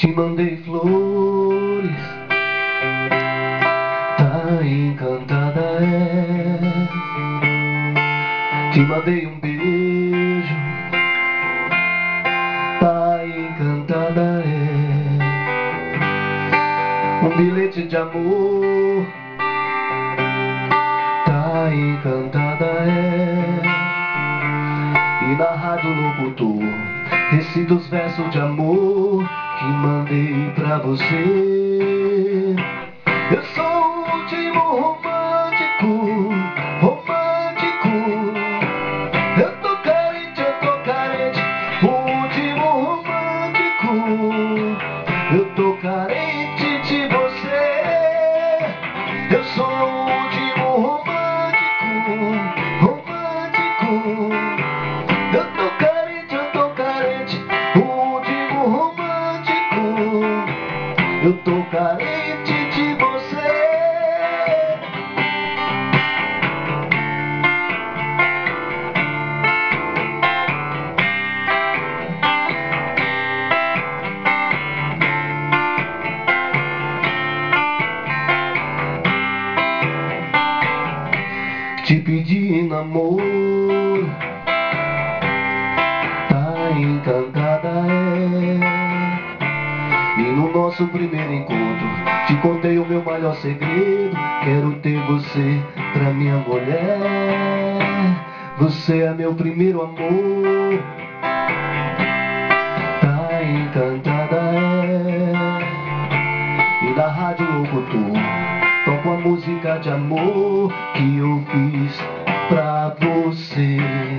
Te mandei flores, tá encantada Te mandei um beijo, tá encantada Um bilhete de amor, tá encantada E na rádio locutor recito os versos de amor que mandei pra você. Eu sou o último romântico, romântico. Eu tô carente, o último romântico. Eu tô carente de você. Eu sou o último romântico, romântico. Eu tô carente, o último romântico. Eu tô carente de você. Te pedi em namoro, tá encantada E no nosso primeiro encontro te contei o meu maior segredo. Quero ter você pra minha mulher. Você é meu primeiro amor, tá encantada E na rádio locutor toco a música de amor que eu fiz pra você.